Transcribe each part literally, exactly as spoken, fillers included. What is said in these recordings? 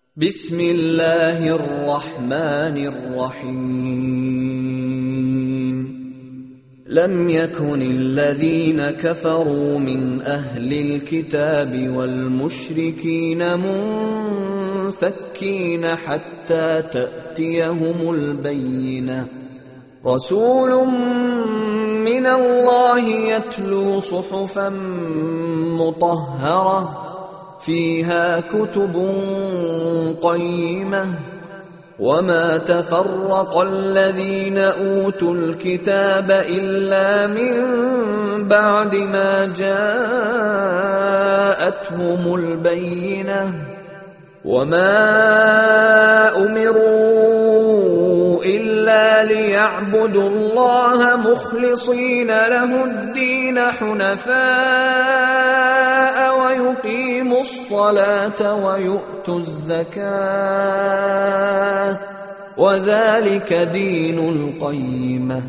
بسم الله الرحمن الرحيم لم يكن الذين كفروا من أهل الكتاب والمشركين منفكين حتى تأتيهم البينة رسول من الله يتلو صحفا مطهرة فيها كتب قيمة وما تفرق الذين أوتوا الكتاب إلا من بعد ما جاءتهم البينة وما أمروا إلا ليعبدوا الله مخلصين له الدين حنفاء ويقيموا الصلاة ويؤتوا الزكاة وذلك دين القيمة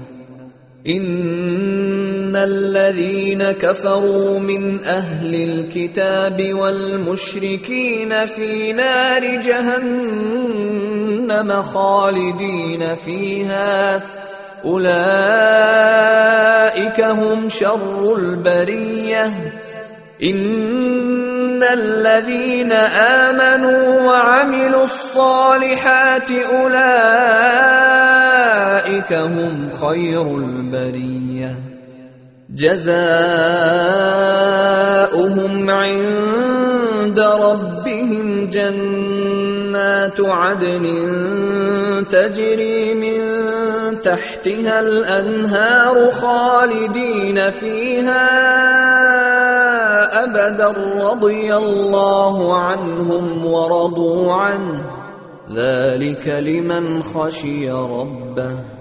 إن الذين كفروا من أهل الكتاب والمشركين في نار جهنم خالدين فيها أولئك هم شر البرية إن الذين آمنوا وعملوا الصالحات أولئك هم خير البرية جزاؤهم عند ربهم جنات عدن تجري من تحتها الأنهار خالدين فيها أبدا رضي الله عنهم ورضوا عنه ذلك لمن خشي ربه